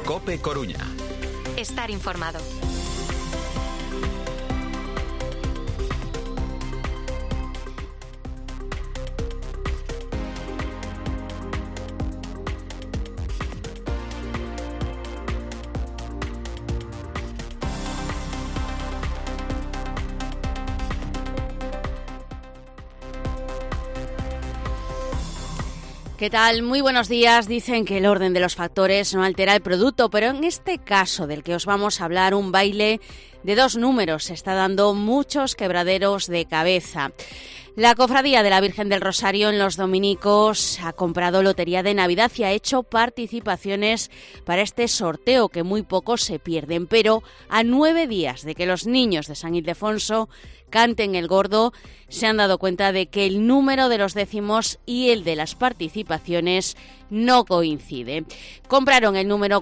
COPE Coruña. Estar informado. ¿Qué tal? Muy buenos días. Dicen que el orden de los factores no altera el producto, pero en este caso del que os vamos a hablar, un baile de dos números está dando muchos quebraderos de cabeza. La Cofradía de la Virgen del Rosario en los Dominicos ha comprado lotería de Navidad y ha hecho participaciones para este sorteo que muy pocos se pierden. Pero a 9 días de que los niños de San Ildefonso canten el gordo, se han dado cuenta de que el número de los décimos y el de las participaciones no coincide. Compraron el número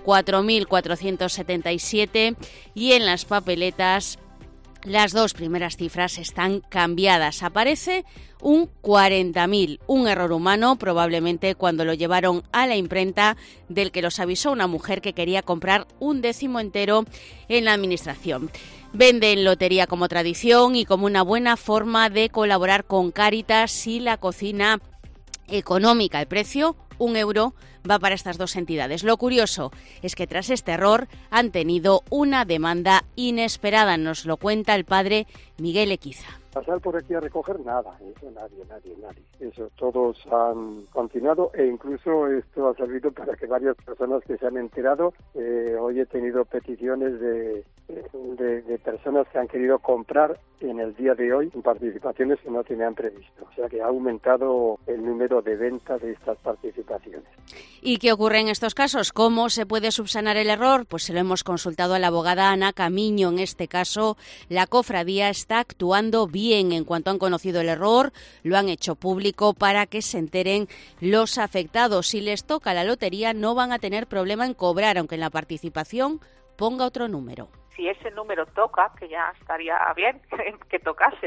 4.477 y en las papeletas las dos primeras cifras están cambiadas. Aparece un 40.000, un error humano, probablemente cuando lo llevaron a la imprenta, del que los avisó una mujer que quería comprar un décimo entero en la administración. Venden lotería como tradición y como una buena forma de colaborar con Cáritas y la cocina económica. El precio, €1, va para estas dos entidades. Lo curioso es que tras este error han tenido una demanda inesperada. Nos lo cuenta el padre Miguel Equiza. Pasar por aquí a recoger nada, eso nadie. Eso todos han continuado e incluso esto ha servido para que varias personas que se han enterado, hoy he tenido peticiones de personas que han querido comprar en el día de hoy participaciones que no tenían previsto. O sea que ha aumentado el número de ventas de estas participaciones. ¿Y qué ocurre en estos casos? ¿Cómo se puede subsanar el error? Pues se lo hemos consultado a la abogada Ana Camiño. En este caso, la cofradía está actuando bien. En cuanto han conocido el error, lo han hecho público para que se enteren los afectados. Si les toca la lotería, no van a tener problema en cobrar, aunque en la participación ponga otro número. Si ese número toca, que ya estaría bien que tocase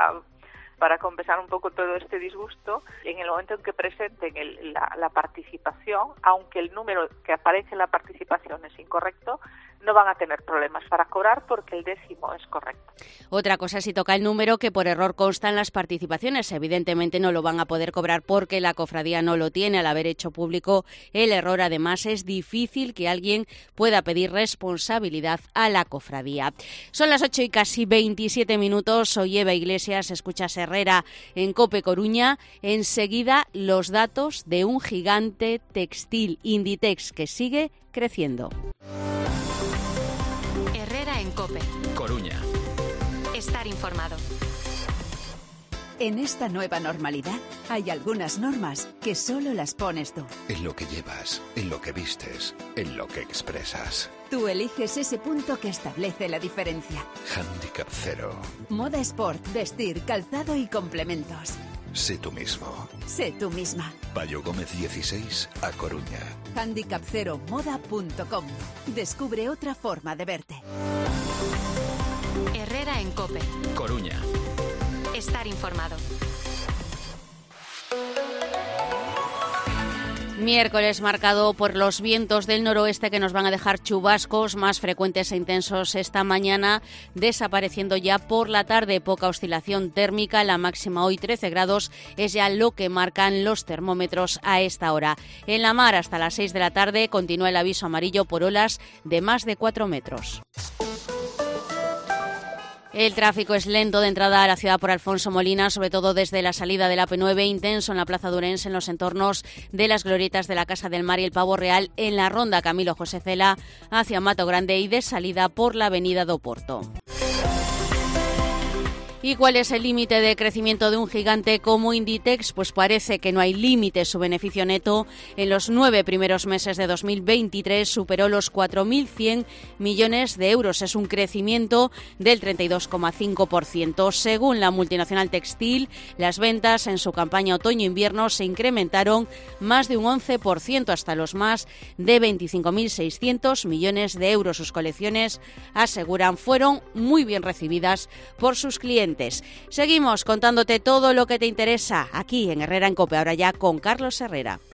para compensar un poco todo este disgusto, en el momento en que presenten la participación, aunque el número que aparece en la participación es incorrecto, no van a tener problemas para cobrar porque el décimo es correcto. Otra cosa es si toca el número que por error consta en las participaciones. Evidentemente no lo van a poder cobrar porque la cofradía no lo tiene al haber hecho público el error. Además, es difícil que alguien pueda pedir responsabilidad a la cofradía. Son las 8 y casi 27 minutos. Soy Eva Iglesias, escuchas Herrera en COPE Coruña. Enseguida, los datos de un gigante textil, Inditex, que sigue creciendo. Herrera en COPE Coruña. Estar informado. En esta nueva normalidad hay algunas normas que solo las pones tú. En lo que llevas, en lo que vistes, en lo que expresas. Tú eliges ese punto que establece la diferencia. Handicap Cero. Moda sport, vestir, calzado y complementos. Sé tú mismo. Sé tú misma. Payo Gómez 16, A Coruña. handicapceromoda.com. Descubre otra forma de verte. Herrera en COPE Coruña. Estar informado. Miércoles marcado por los vientos del noroeste que nos van a dejar chubascos más frecuentes e intensos esta mañana, desapareciendo ya por la tarde. Poca oscilación térmica, la máxima hoy 13 grados es ya lo que marcan los termómetros a esta hora. En la mar hasta las 6 de la tarde continúa el aviso amarillo por olas de más de 4 metros. El tráfico es lento de entrada a la ciudad por Alfonso Molina, sobre todo desde la salida de la P9, intenso en la Plaza de Ourense, en los entornos de las glorietas de la Casa del Mar y el Pavo Real, en la ronda Camilo José Cela hacia Mato Grande y de salida por la avenida do Porto. ¿Y cuál es el límite de crecimiento de un gigante como Inditex? Pues parece que no hay límite. Su beneficio neto en los 9 primeros meses de 2023 superó los 4.100 millones de euros. Es un crecimiento del 32,5%. Según la multinacional textil, las ventas en su campaña otoño-invierno se incrementaron más de un 11% hasta los más de 25.600 millones de euros. Sus colecciones, aseguran, fueron muy bien recibidas por sus clientes. Seguimos contándote todo lo que te interesa aquí en Herrera en COPE, ahora ya con Carlos Herrera.